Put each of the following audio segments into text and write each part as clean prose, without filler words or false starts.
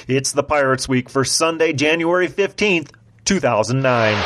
It's the Pirates Week for Sunday, January 15th, 2009.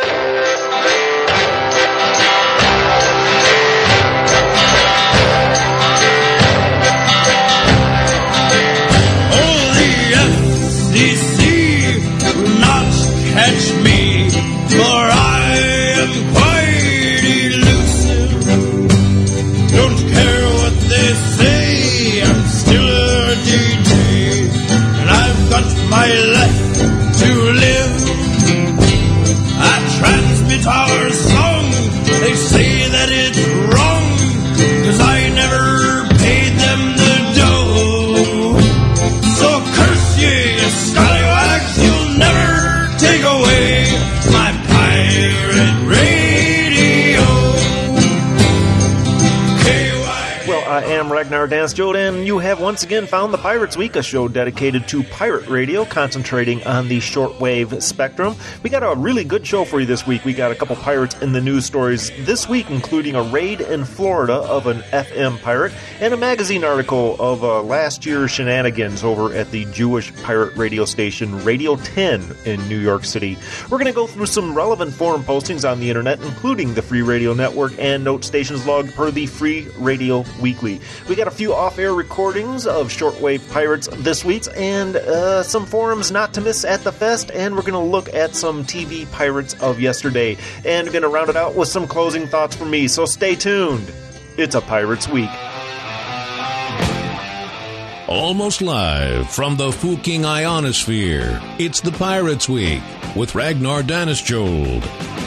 Catch me, for I am quite elusive. Don't care what they say, I'm still a DJ, and I've got my life to live. I transmit our song, they say that it's wrong, 'cause I never paid them the dough. So curse ye, you scallywags, you'll never take away my pirate radio. Well, I am Ragnar Dansjode, and you have once again found the Pirates Week, a show dedicated to pirate radio, concentrating on the shortwave spectrum. We got a really good show for you this week. We got a couple pirates in the news stories this week, including a raid in Florida of an FM pirate, and a magazine article of last year's shenanigans over at the Jewish pirate radio station Radio 10 in New York City. We're going to go through some relevant forum postings on the internet, including the Free Radio Network and note stations logged per the Free Radio Weekly. We got a few off-air recordings of shortwave pirates this week, and some forums not to miss at the fest, and we're going to look at some TV pirates of yesterday, and going to round it out with some closing thoughts from me, so stay tuned. It's a Pirates Week. Almost live from the Fuking Ionosphere, it's the Pirates Week with Ragnar Danisjold.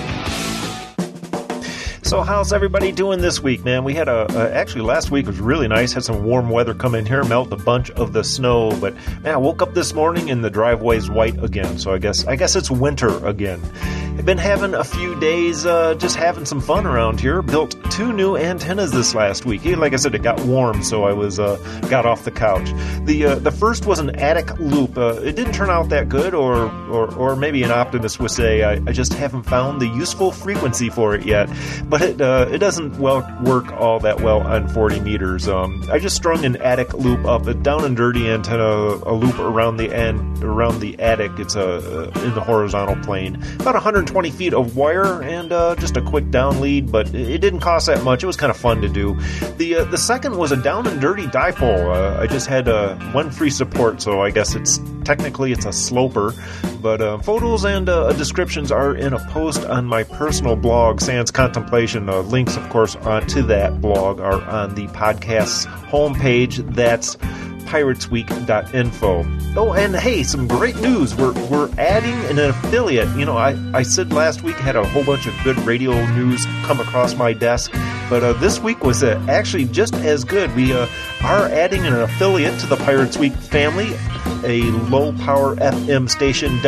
So how's everybody doing this week, man? We had actually last week was really nice. Had some warm weather come in here, melt a bunch of the snow. But man, I woke up this morning and the driveway's white again. So I guess it's winter again. I've been having a few days just having some fun around here. Built 2 new antennas this last week. Like I said, it got warm, so I was got off the couch. The first was an attic loop. It didn't turn out that good, or maybe an optimist would say I just haven't found the useful frequency for it yet. But it doesn't work all that well on 40 meters. I just strung an attic loop up, a down and dirty antenna, a loop around the attic. It's in the horizontal plane, about 120 feet of wire, and just a quick down lead. But it didn't cost that much. It was kind of fun to do. The second was a down and dirty dipole. I just had one free support, so I guess technically it's a sloper. But photos and descriptions are in a post on my personal blog, Sans Contemplation. Links, of course, to that blog are on the podcast's homepage. That's piratesweek.info. Oh, and hey, some great news. We're adding an affiliate. You know, I said last week had a whole bunch of good radio news come across my desk, but this week was actually just as good. We are adding an affiliate to the Pirates Week family. A low-power FM station,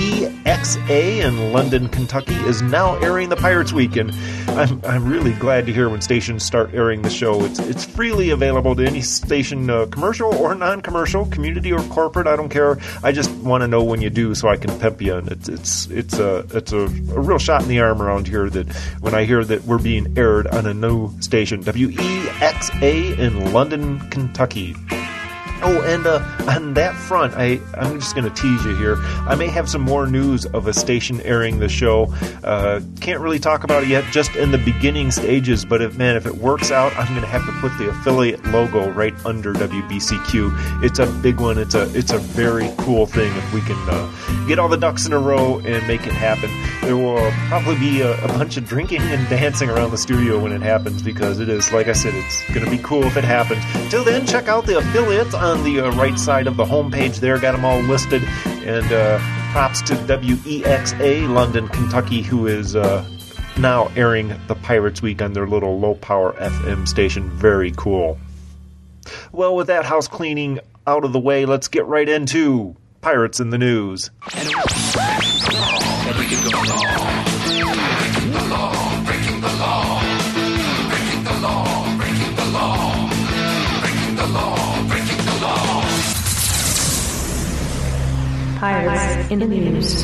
WEXA in London, Kentucky, is now airing the Pirates Week, and I'm really glad to hear when stations start airing the show. It's freely available to any station, commercial or non-commercial, community or corporate. I don't care. I just want to know when you do, so I can pimp you. And it's a real shot in the arm around here that when I hear that we're being aired on a new station, WEXA in London, Kentucky. Oh, and on that front, I'm just going to tease you here. I may have some more news of a station airing the show. Can't really talk about it yet, just in the beginning stages. But if it works out, I'm going to have to put the affiliate logo right under WBCQ. It's a big one. It's a very cool thing if we can get all the ducks in a row and make it happen. There will probably be a bunch of drinking and dancing around the studio when it happens, because it is, like I said, it's going to be cool if it happens. Till then, check out the affiliates on the right side of the homepage there. Got them all listed. And props to WEXA, London, Kentucky, who is now airing the Pirates Week on their little low-power FM station. Very cool. Well, with that house cleaning out of the way, let's get right into Pirates in the News. Pirates in the News.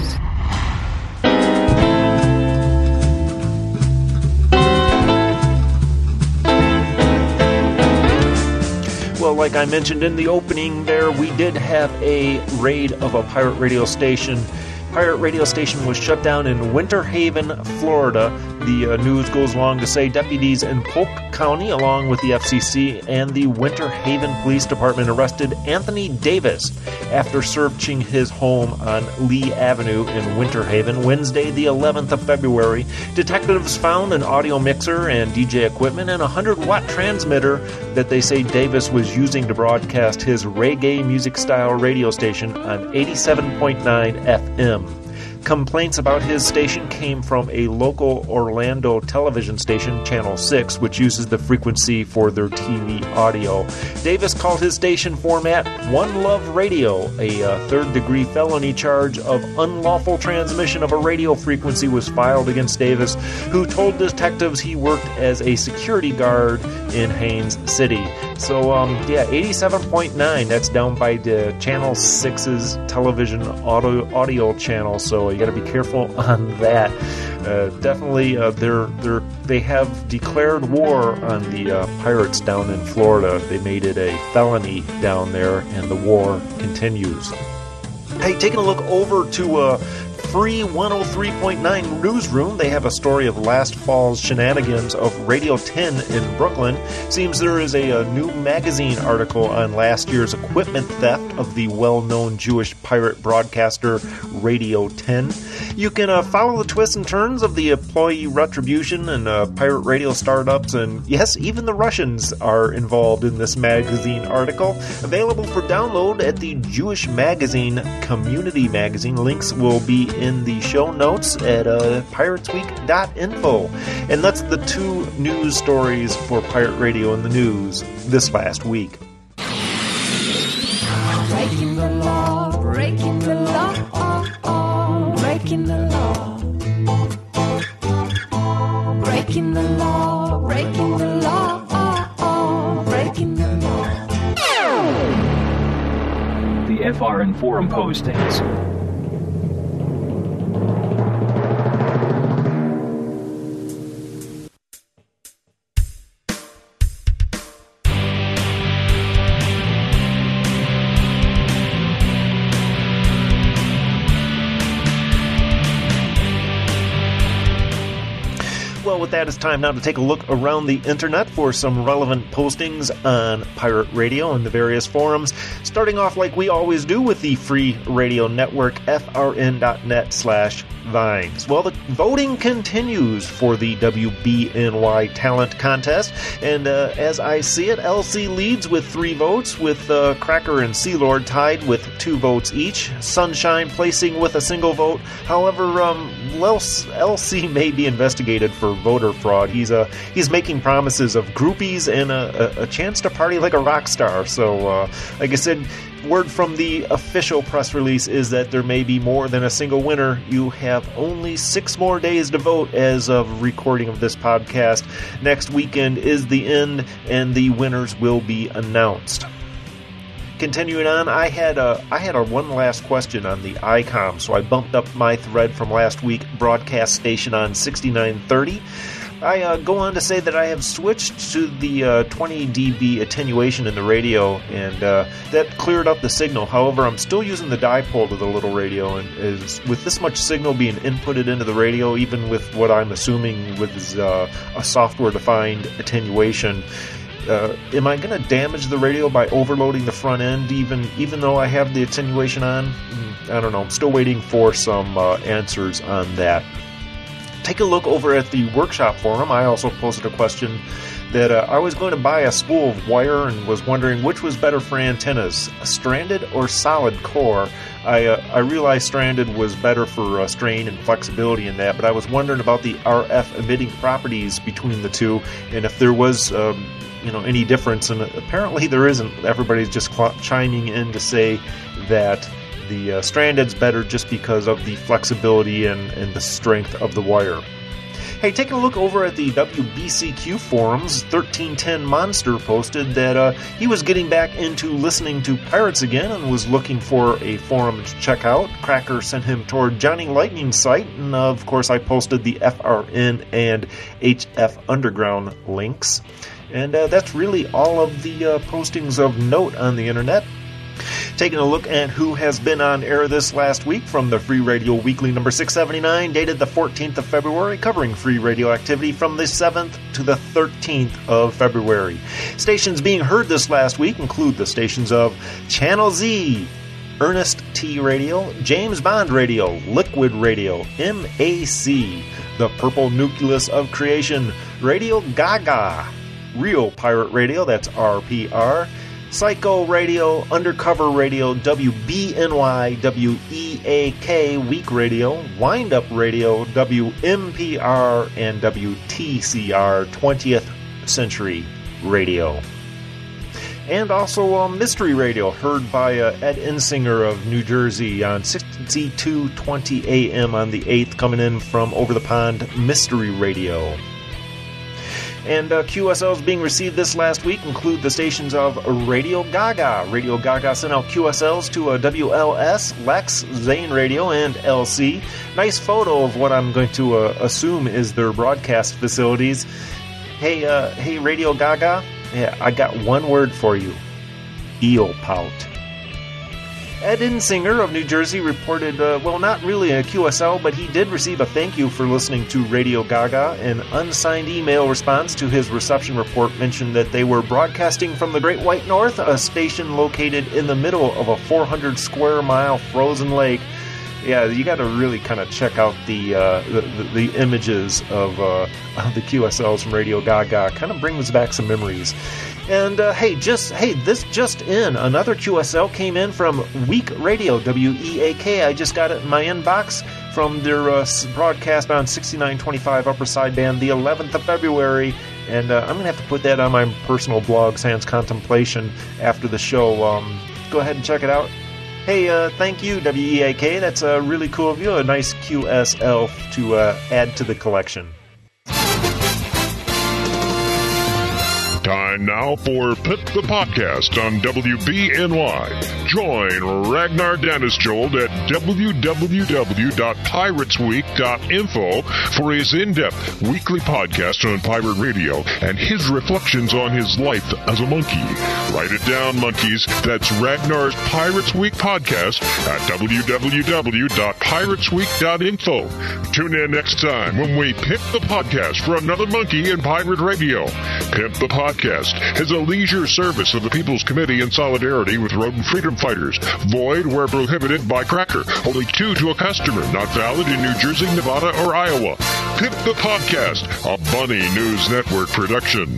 Well, like I mentioned in the opening there, we did have a raid of a pirate radio station. Pirate radio station was shut down in Winter Haven, Florida. The news goes along to say deputies in Polk County, along with the FCC and the Winter Haven Police Department, arrested Anthony Davis after searching his home on Lee Avenue in Winter Haven Wednesday, the 11th of February. Detectives found an audio mixer and DJ equipment and a 100-watt transmitter that they say Davis was using to broadcast his reggae music-style radio station on 87.9 FM. Complaints about his station came from a local Orlando television station, Channel 6, which uses the frequency for their TV audio. Davis called his station format One Love Radio. A third-degree felony charge of unlawful transmission of a radio frequency was filed against Davis, who told detectives he worked as a security guard in Haines City. So, 87.9, that's down by the Channel 6's television audio channel, so you got to be careful on that. Definitely, they have declared war on the pirates down in Florida. They made it a felony down there, and the war continues. Hey, taking a look over to Free 103.9 Newsroom, they have a story of last fall's shenanigans of Radio 10 in Brooklyn. Seems there is a new magazine article on last year's equipment theft of the well-known Jewish pirate broadcaster Radio 10. You can follow the twists and turns of the employee retribution and pirate radio startups, and yes, even the Russians are involved in this magazine article. Available for download at the Jewish Magazine Community Magazine. Links will be in the show notes at piratesweek.info. And that's the two news stories for Pirate Radio in the news this last week. Breaking the law, breaking the law, breaking the law. Breaking the law, breaking the law, breaking the law. The FRN forum postings. Well, with that, it's time now to take a look around the internet for some relevant postings on Pirate Radio and the various forums, starting off like we always do with the free radio network, frn.net/vines. Well, the voting continues for the WBNY Talent Contest, and as I see it, LC leads with 3 votes, with Cracker and Sealord tied with 2 votes each, Sunshine placing with a single vote. However, LC may be investigated for voter fraud. He's making promises of groupies and a chance to party like a rock star. So, like I said, word from the official press release is that there may be more than a single winner. You have only 6 more days to vote as of recording of this podcast. Next weekend is the end, and the winners will be announced. Continuing on, I had a one last question on the ICOM, so I bumped up my thread from last week, broadcast station on 6930. I go on to say that I have switched to the 20 dB attenuation in the radio, and that cleared up the signal. However, I'm still using the dipole to the little radio, and with this much signal being inputted into the radio, even with what I'm assuming was a software-defined attenuation, am I going to damage the radio by overloading the front end, even though I have the attenuation on? I don't know. I'm still waiting for some answers on that. Take a look over at the workshop forum. I also posted a question that I was going to buy a spool of wire and was wondering which was better for antennas, a stranded or solid core. I realized stranded was better for strain and flexibility in that, but I was wondering about the RF emitting properties between the two, and if there was any difference, and apparently there isn't. Everybody's just chiming in to say that the stranded's better just because of the flexibility and the strength of the wire. Hey, taking a look over at the WBCQ forums, 1310 Monster posted that he was getting back into listening to Pirates again and was looking for a forum to check out. Cracker sent him toward Johnny Lightning's site, and of course I posted the FRN and HF Underground links. And that's really all of the postings of note on the internet. Taking a look at who has been on air this last week from the Free Radio Weekly number 679, dated the 14th of February, covering free radio activity from the 7th to the 13th of February. Stations being heard this last week include the stations of Channel Z, Ernest T Radio, James Bond Radio, Liquid Radio, MAC, The Purple Nucleus of Creation, Radio Gaga, Real Pirate Radio, that's RPR, Psycho Radio, Undercover Radio, WBNY, WEAK, Week Radio, Wind Up Radio, WMPR, and WTCR, 20th Century Radio. And also Mystery Radio, heard by Ed Insinger of New Jersey on 6220 AM on the 8th, coming in from over the pond, Mystery Radio. And QSLs being received this last week include the stations of Radio Gaga. Radio Gaga sent out QSLs to WLS, Lex, Zane Radio, and LC. Nice photo of what I'm going to assume is their broadcast facilities. Hey, Radio Gaga, yeah, I got one word for you. Eel pout. Ed Insinger of New Jersey reported, not really a QSL, but he did receive a thank you for listening to Radio Gaga. An unsigned email response to his reception report mentioned that they were broadcasting from the Great White North, a station located in the middle of a 400 square mile frozen lake. Yeah, you got to really kind of check out the images of the QSLs from Radio Gaga. Kind of brings back some memories. And this just in, another QSL came in from Week Radio, WEAK. I just got it in my inbox from their broadcast on 6925 Upper Sideband, the 11th of February. And I'm going to have to put that on my personal blog, Sans Contemplation, after the show. Go ahead and check it out. Hey, thank you, WEAK. That's really cool of you. A nice QSL to add to the collection. Time now for Pip the Podcast on WBNY. Join Ragnar Danisjold at www.piratesweek.info for his in-depth weekly podcast on pirate radio and his reflections on his life as a monkey. Write it down, monkeys. That's Ragnar's Pirates Week podcast at www.piratesweek.info. Tune in next time when we Pip the Podcast for another monkey in pirate radio. Pip the Podcast is a leisure service of the People's Committee in solidarity with rodent freedom fighters. Void where prohibited by Cracker. Only 2 to a customer. Not valid in New Jersey, Nevada, or Iowa. Pip the Podcast, a Bunny News Network production.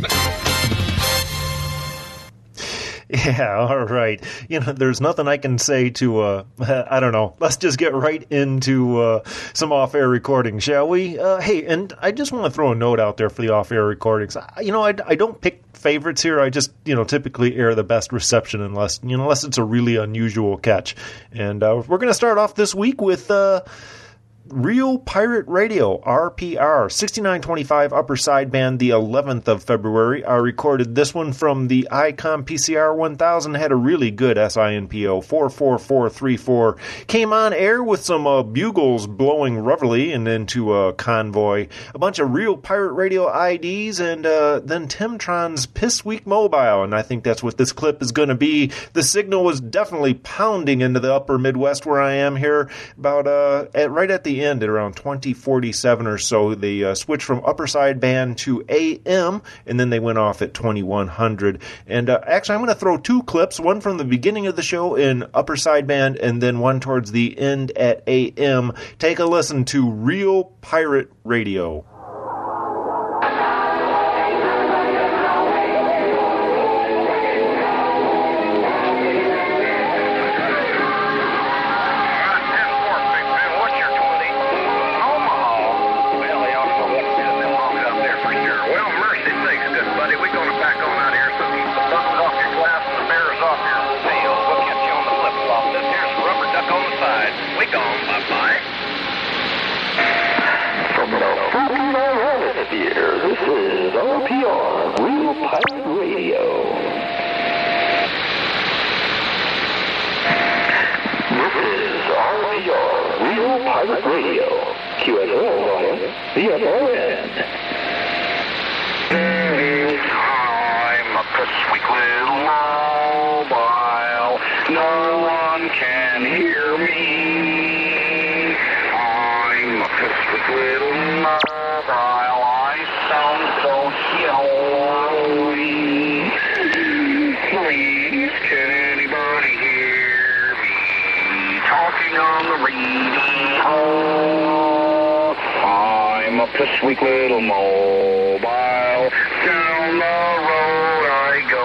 Yeah, all right. There's nothing I can say to, I don't know. Let's just get right into some off-air recording, shall we? Hey, and I just want to throw a note out there for the off-air recordings. I don't pick favorites here. I just, typically air the best reception unless it's a really unusual catch. And we're going to start off this week with Real Pirate Radio, RPR, 6925 Upper Sideband, the 11th of February. I recorded this one from the ICOM PCR 1000, had a really good SINPO, 44434. Came on air with some bugles blowing reveille and into a convoy, a bunch of Real Pirate Radio IDs, and then Timtron's Piss Week Mobile, and I think that's what this clip is going to be. The signal was definitely pounding into the upper Midwest where I am here, about right at the end at around 2047 or so. They switched from upper sideband to AM, and then they went off at 2100. And actually, I'm going to throw 2 clips, one from the beginning of the show in upper sideband, and then one towards the end at AM. Take a listen to Real Pirate Radio. This is RPR, Real Pirate Radio. This is RPR, Real Pirate Radio. QSL, VFRN. little mobile. No one can hear me. I'm a pissed little mobile. I sound so yellowy. Please, can anybody hear me? Talking on the radio. I'm up a sweet little mobile. Down the road I go.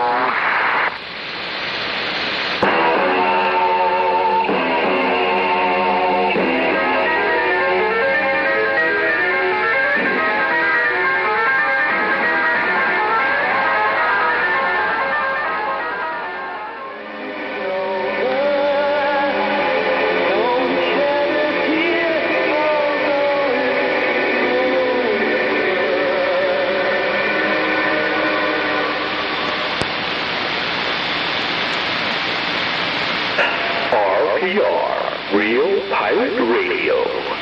RPR, Real Pirate Radio.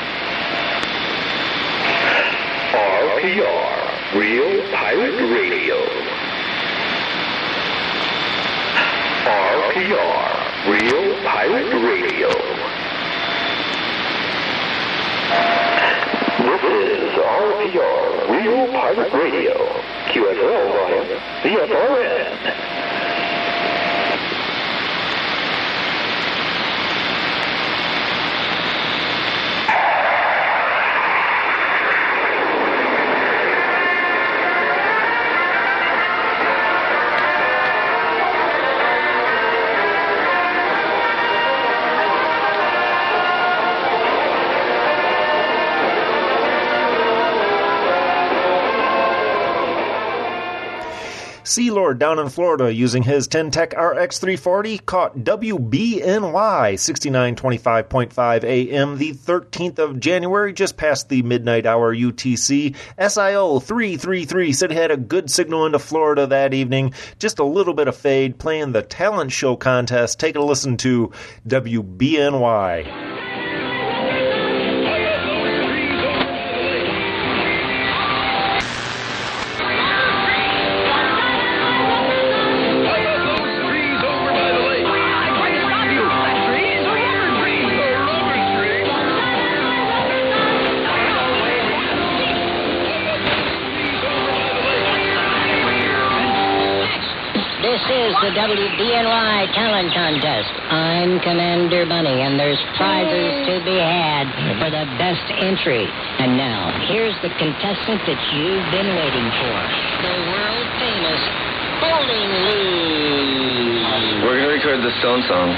RPR, Real Pirate Radio. RPR, Real Pirate Radio. This is RPR, Real Pirate Radio. QSL volume, VFRN. Sealord down in Florida using his Ten-Tech RX340 caught WBNY 6925.5 AM the 13th of January, just past the midnight hour UTC. SIO 333 said he had a good signal into Florida that evening. Just a little bit of fade playing the talent show contest. Take a listen to WBNY. This is the WBNY Talent Contest. I'm Commander Bunny, and there's prizes to be had for the best entry. And now, here's the contestant that you've been waiting for, the world-famous Bowling League. We're going to record the Stone song.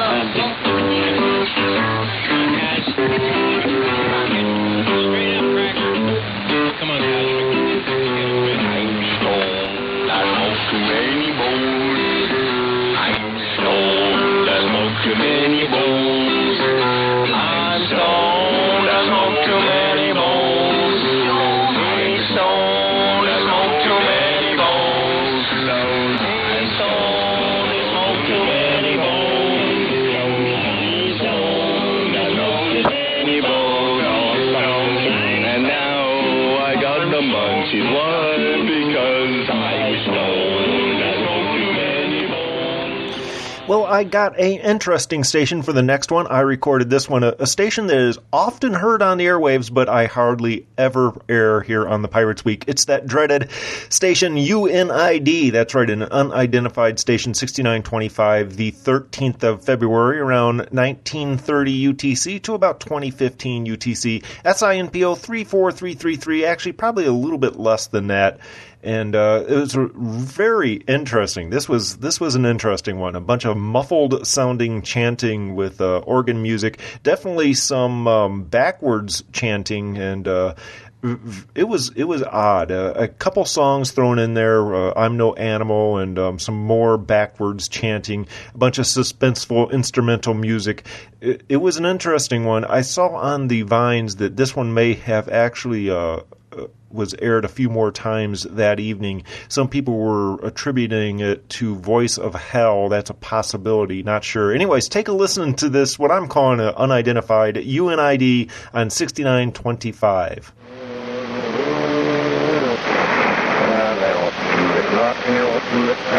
Come on, guys. I'm stoned. I smoke too many bowls. I'm stoned. I smoke too many bowls. I'm stoned. I smoke too many bowls. I'm stoned. I smoke too many bowls. I'm stoned. I smoke too many bowls. I'm stoned. I smoke too many bowls. And now I got the munchies. Why? Because I'm stoned. I smoke too many bowls. Well, I got an interesting station for the next one. I recorded this one, a station that is often heard on the airwaves, but I hardly ever air here on the Pirates Week. It's that dreaded station UNID. That's right, an unidentified station, 6925, the 13th of February, around 1930 UTC to about 2015 UTC. SINPO 34333, actually probably a little bit less than that. And it was very interesting. This was an interesting one. A bunch of muffled sounding chanting with organ music. Definitely some backwards chanting, and it was odd. A couple songs thrown in there. I'm No Animal, and some more backwards chanting. A bunch of suspenseful instrumental music. It was an interesting one. I saw on the Vines that this one may have actually was aired a few more times that evening. Some people were attributing it to Voice of Hell. That's a possibility. Not sure. Anyways, take a listen to this, what I'm calling an unidentified UNID on 6925. Not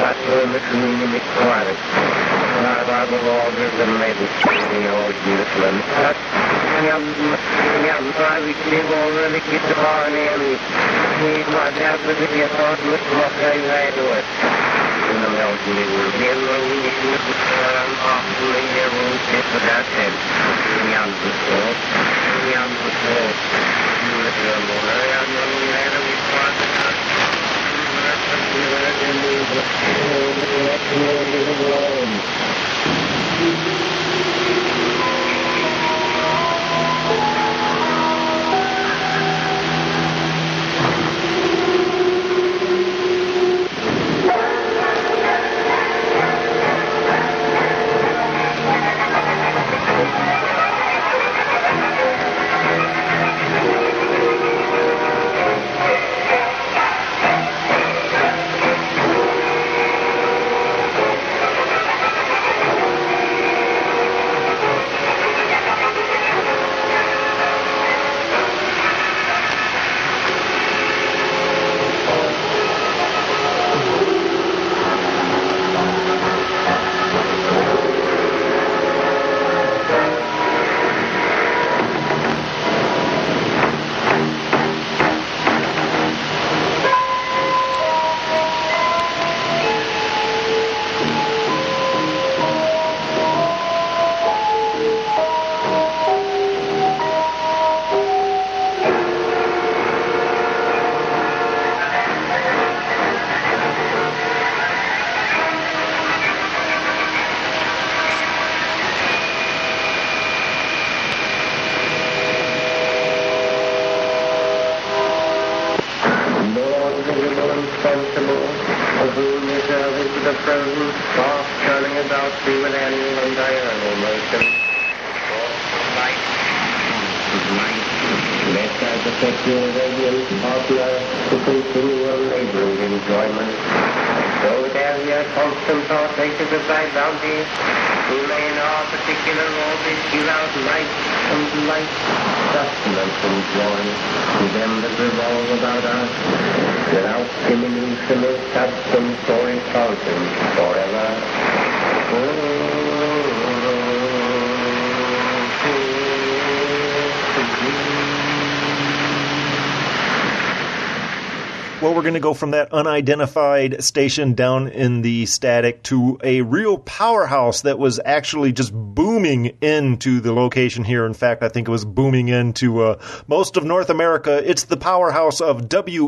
Well, we're going to go from that unidentified station down in the static to a real powerhouse that was actually just booming into the location here. In fact, I think it was booming into most of North America. It's the powerhouse of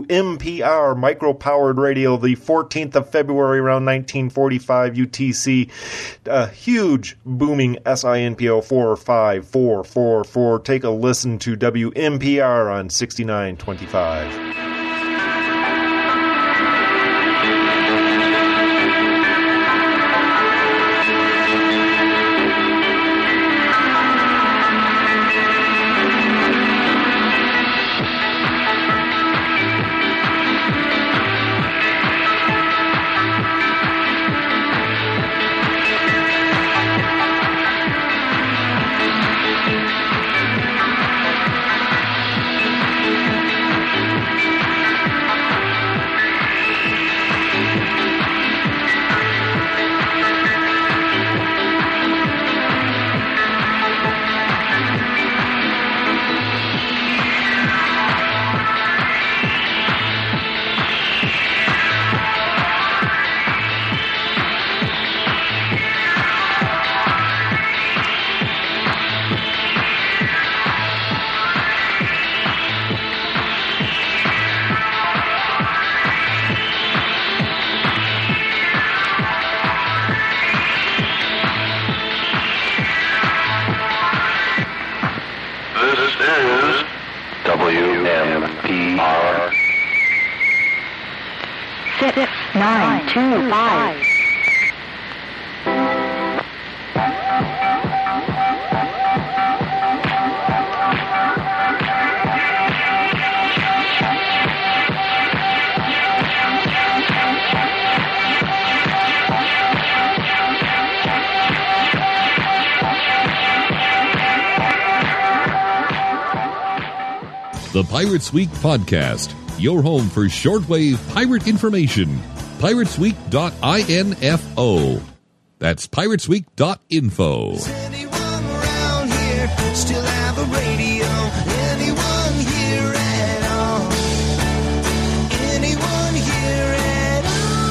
WMPR, micro-powered radio, the 14th of February around 1945 UTC. A huge booming SINPO 45444. Take a listen to WMPR on 6925. WMPR 6925. The Pirates Week Podcast, your home for shortwave pirate information, piratesweek.info. That's piratesweek.info. Anyone around here still have a radio? Anyone here at all? Anyone here at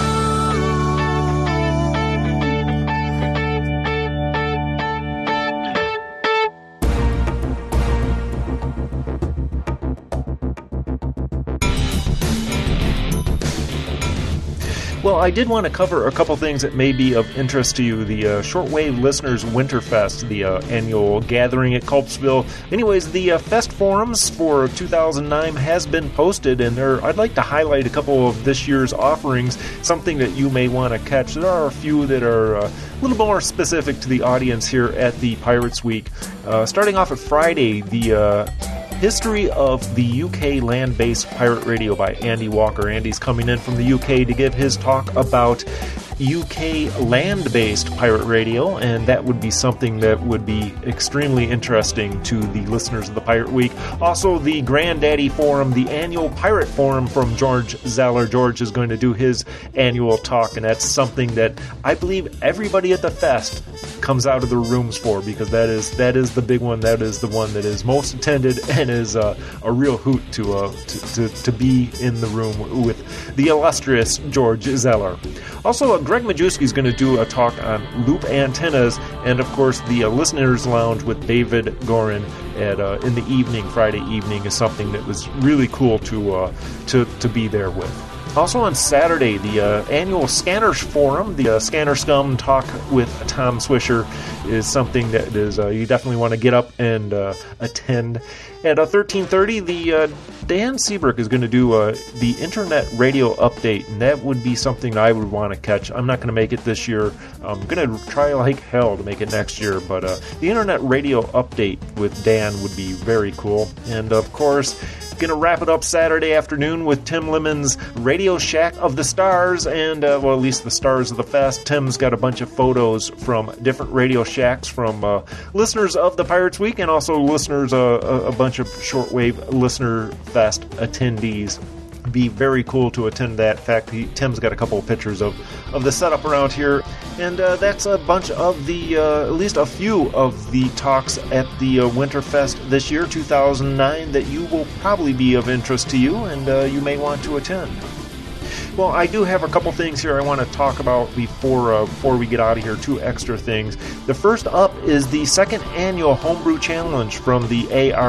Well, I did want to cover a couple things that may be of interest to you. The Shortwave Listeners Winterfest, the annual gathering at Culpsville. Anyways, the Fest forums for 2009 has been posted, and I'd like to highlight a couple of this year's offerings, something that you may want to catch. There are a few that are a little more specific to the audience here at the Pirates Week. Starting off at Friday, the History of the UK Land-Based Pirate Radio by Andy Walker. Andy's coming in from the UK to give his talk about UK land-based pirate radio, and that would be something that would be extremely interesting to the listeners of the Pirate Week. Also, the Granddaddy Forum, the annual Pirate Forum from George Zeller. George is going to do his annual talk, and that's something that I believe everybody at the fest comes out of their rooms for, because that is the big one. That is the one that is most attended and is a real hoot to be in the room with the illustrious George Zeller. Also, Greg Majewski is going to do a talk on loop antennas, and of course the Listeners Lounge with David Gorin in the evening, Friday evening, is something that was really cool to be there with. Also on Saturday, the annual Scanners Forum, the Scanner Scum talk with Tom Swisher, is something that is you definitely want to get up and attend. At 13:30, the Dan Seabrook is going to do the Internet Radio Update, and that would be something I would want to catch. I'm not going to make it this year. I'm going to try like hell to make it next year, but the Internet Radio Update with Dan would be very cool. And of course, going to wrap it up Saturday afternoon with Tim Lemon's Radio Shack of the Stars, and well, at least the stars of the fest. Tim's got a bunch of photos from different Radio Shacks from listeners of the Pirates Week, and also listeners, a bunch of Shortwave Listener Fest attendees. Be very cool to attend that. In fact, Tim's got a couple of pictures of the setup around here, and that's a bunch of the at least a few of the talks at the Winterfest this year, 2009, that you will probably be of interest to you, and you may want to attend. Well, I do have a couple things here I want to talk about before we get out of here. Two extra things. The first up is the second annual Homebrew Challenge from the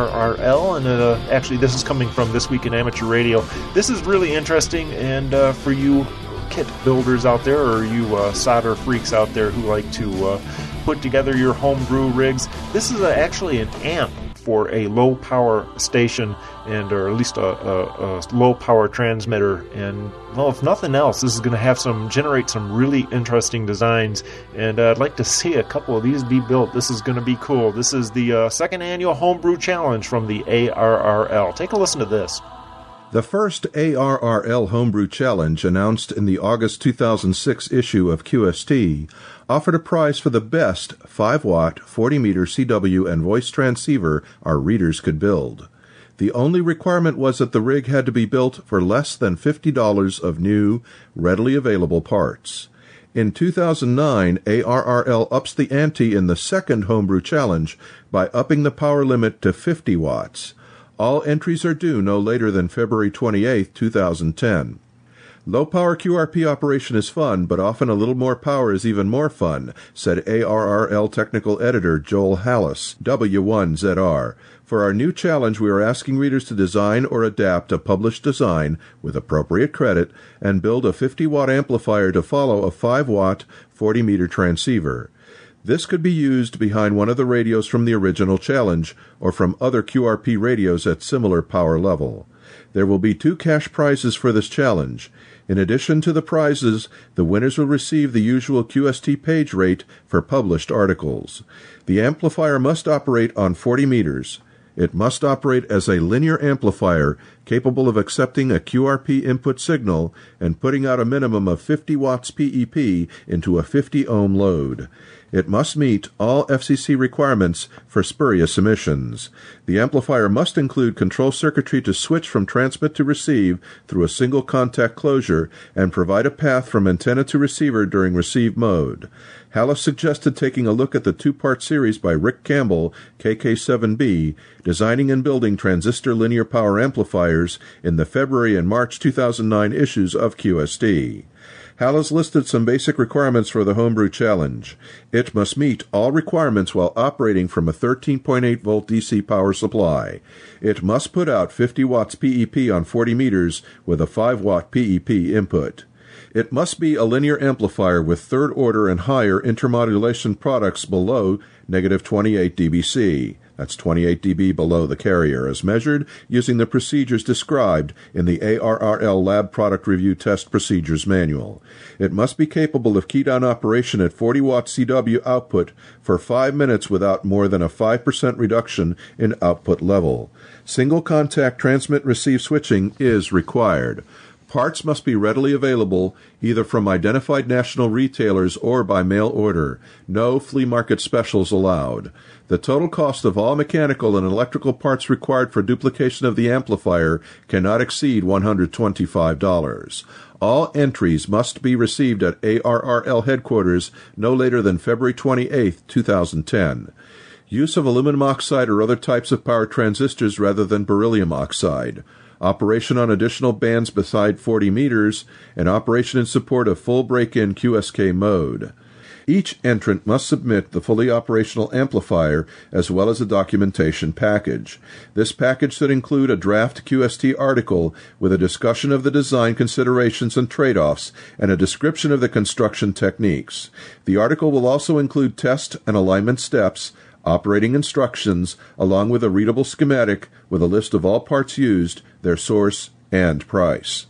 ARRL, and actually this is coming from This Week in Amateur Radio. This is really interesting, and for you kit builders out there, or you solder freaks out there who like to put together your homebrew rigs, this is actually an amp for a low power station, or at least a low power transmitter. And well, if nothing else, this is going to generate some really interesting designs, and I'd like to see a couple of these be built. This is going to be cool. This is the second annual Homebrew Challenge from the ARRL. Take a listen to this. The first ARRL Homebrew Challenge, announced in the August 2006 issue of QST, offered a prize for the best 5-watt, 40-meter CW and voice transceiver our readers could build. The only requirement was that the rig had to be built for less than $50 of new, readily available parts. In 2009, ARRL ups the ante in the second Homebrew Challenge by upping the power limit to 50 watts. All entries are due no later than February 28, 2010. Low-power QRP operation is fun, but often a little more power is even more fun, said ARRL technical editor Joel Hallis, W1ZR. For our new challenge, we are asking readers to design or adapt a published design with appropriate credit and build a 50-watt amplifier to follow a 5-watt, 40-meter transceiver. This could be used behind one of the radios from the original challenge or from other QRP radios at similar power level. There will be 2 cash prizes for this challenge. In addition to the prizes, the winners will receive the usual QST page rate for published articles. The amplifier must operate on 40 meters. It must operate as a linear amplifier, capable of accepting a QRP input signal and putting out a minimum of 50 watts PEP into a 50 ohm load. It must meet all FCC requirements for spurious emissions. The amplifier must include control circuitry to switch from transmit to receive through a single contact closure and provide a path from antenna to receiver during receive mode. Hallis suggested taking a look at the two-part series by Rick Campbell, KK7B, Designing and Building Transistor Linear Power Amplifiers, in the February and March 2009 issues of QST. Hallis listed some basic requirements for the Homebrew Challenge. It must meet all requirements while operating from a 13.8-volt DC power supply. It must put out 50 watts PEP on 40 meters with a 5-watt PEP input. It must be a linear amplifier with third-order and higher intermodulation products below negative 28 dBc. That's 28 dB below the carrier, as measured using the procedures described in the ARRL Lab Product Review Test Procedures Manual. It must be capable of key-down operation at 40 watt CW output for 5 minutes without more than a 5% reduction in output level. Single-contact transmit-receive switching is required. Parts must be readily available either from identified national retailers or by mail order. No flea market specials allowed. The total cost of all mechanical and electrical parts required for duplication of the amplifier cannot exceed $125. All entries must be received at ARRL headquarters no later than February 28, 2010. Use of aluminum oxide or other types of power transistors rather than beryllium oxide. Operation on additional bands beside 40 meters, and operation in support of full break-in QSK mode. Each entrant must submit the fully operational amplifier as well as a documentation package. This package should include a draft QST article with a discussion of the design considerations and trade-offs and a description of the construction techniques. The article will also include test and alignment steps, operating instructions, along with a readable schematic with a list of all parts used, their source, and price.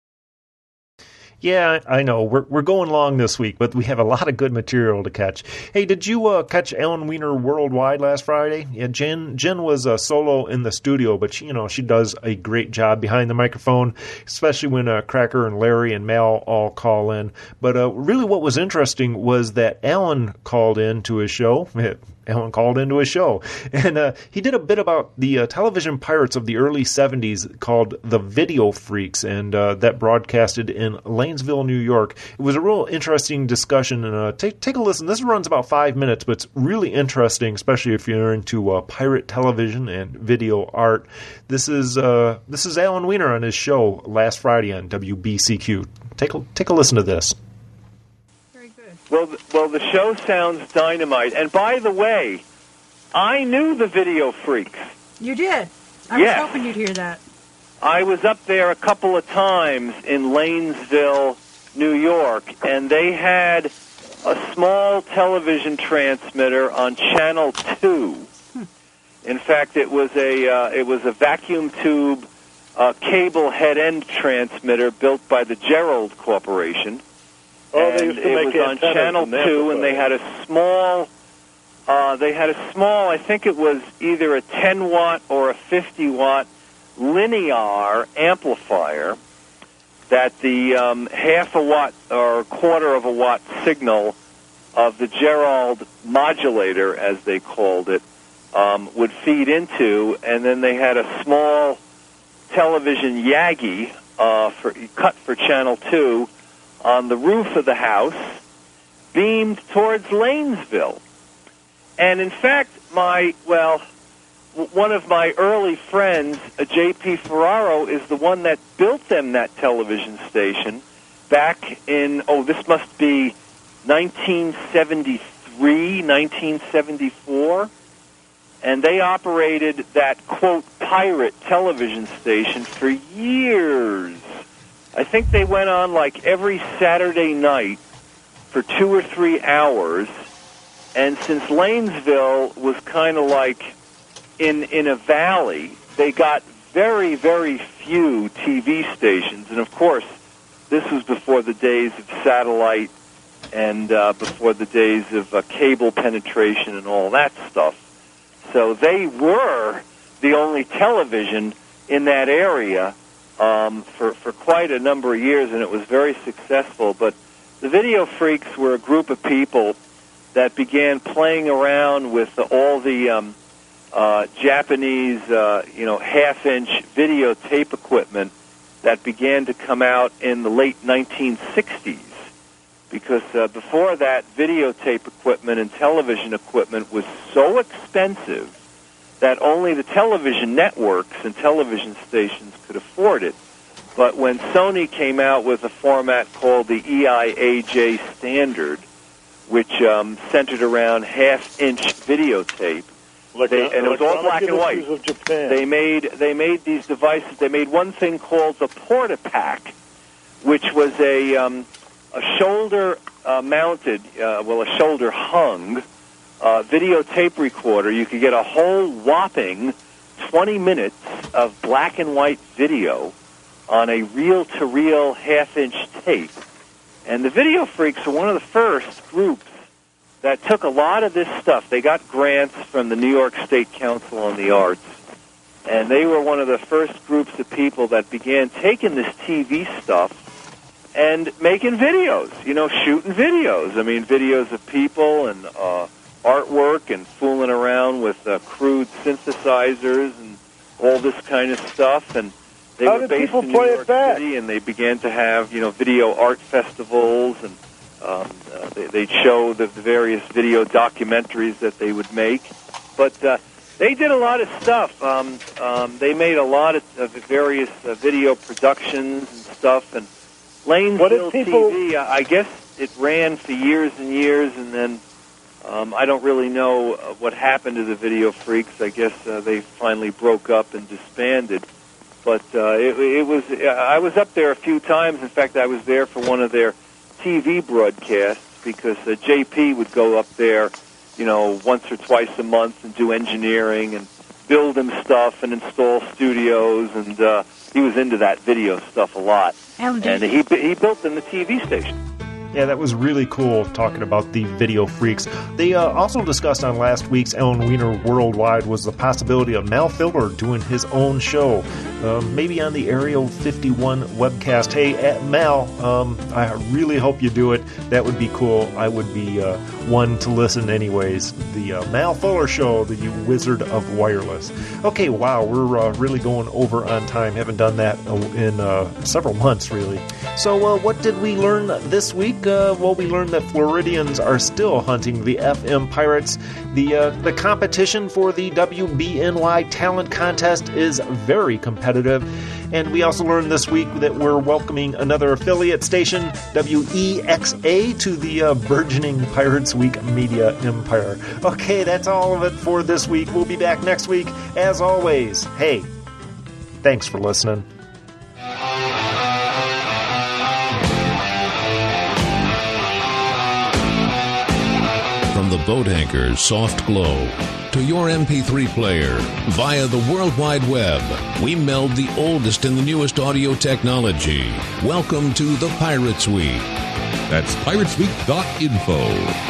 Yeah, I know. We're going long this week, but we have a lot of good material to catch. Hey, did you catch Ellen Weiner Worldwide last Friday? Yeah, Jen was solo in the studio, but she does a great job behind the microphone, especially when Cracker and Larry and Mal all call in. But really what was interesting was that Ellen called in to his show. Ellen called into his show, and he did a bit about the television pirates of the early 70s called The Video Freaks, and that broadcasted in Lanesville, New York. It was a real interesting discussion, and take a listen. This runs about 5 minutes, but it's really interesting, especially if you're into pirate television and video art. This is Alan Weiner on his show last Friday on WBCQ. Take a listen to this. Well, the show sounds dynamite. And by the way, I knew the Video Freaks. You did? I was hoping you'd hear that. I was up there a couple of times in Lanesville, New York, and they had a small television transmitter on Channel 2. In fact, it was a vacuum tube cable head-end transmitter built by the Gerald Corporation. Oh, they used to make it was on Channel 2, and they had a small, I think it was either a 10-watt or a 50-watt linear amplifier that the half a watt or a quarter of a watt signal of the Gerald modulator, as they called it, would feed into, and then they had a small television Yagi cut for Channel 2 on the roof of the house, beamed towards Lanesville. And in fact, one of my early friends, J.P. Ferraro, is the one that built them that television station back in, this must be 1973, 1974. And they operated that, quote, pirate television station for years. I think they went on like every Saturday night for 2 or 3 hours, and since Lanesville was kind of like in a valley, they got very, very few TV stations, and of course, this was before the days of satellite and before the days of cable penetration and all that stuff. So they were the only television in that area for quite a number of years, and it was very successful. But the Video Freaks were a group of people that began playing around with all the Japanese, half-inch videotape equipment that began to come out in the late 1960s. Because before that, videotape equipment and television equipment was so expensive that only the television networks and television stations could afford it. But when Sony came out with a format called the EIAJ standard, which centered around half-inch videotape, and it was all black and white. They made these devices. They made one thing called the Portapack, which was a shoulder-mounted, a shoulder-hung videotape recorder. You could get a whole whopping 20 minutes of black and white video on a reel-to-reel half-inch tape. And the Video Freaks were one of the first groups that took a lot of this stuff. They got grants from the New York State Council on the Arts, and they were one of the first groups of people that began taking this TV stuff and making videos, shooting videos. I mean, videos of people and artwork and fooling around with crude synthesizers and all this kind of stuff. And they were based in New York City, and they began to have, video art festivals, and they'd show the various video documentaries that they would make. But they did a lot of stuff. They made a lot of various video productions and stuff. And Lanesville TV, I guess it ran for years and years, and then I don't really know what happened to the Video Freaks. I guess they finally broke up and disbanded. But it was. I was up there a few times. In fact, I was there for one of their TV broadcasts because JP would go up there, once or twice a month and do engineering and build them stuff and install studios, and he was into that video stuff a lot. And he built them the TV station. Yeah, that was really cool, talking about the Video Freaks. They also discussed on last week's Alan Wiener Worldwide was the possibility of Mal Filler doing his own show, maybe on the Area 51 webcast. Hey, Mal, I really hope you do it. That would be cool. I would be one to listen anyways. The Mal Fuller Show, the Wizard of Wireless. Okay, wow, we're really going over on time. Haven't done that in several months, really. So what did we learn this week? Well, we learned that Floridians are still hunting the FM Pirates. The competition for the WBNY Talent Contest is very competitive. And we also learned this week that we're welcoming another affiliate station, WEXA, to the burgeoning Pirates Week media empire. Okay, that's all of it for this week. We'll be back next week. As always, hey, thanks for listening. From the boat anchor's soft glow to your MP3 player via the World Wide Web, we meld the oldest and the newest audio technology. Welcome to the Pirates Week. That's piratesweek.info.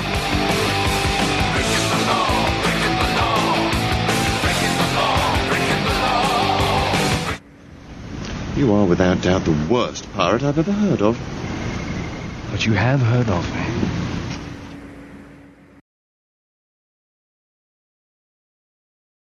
You are without doubt the worst pirate I've ever heard of. But you have heard of me.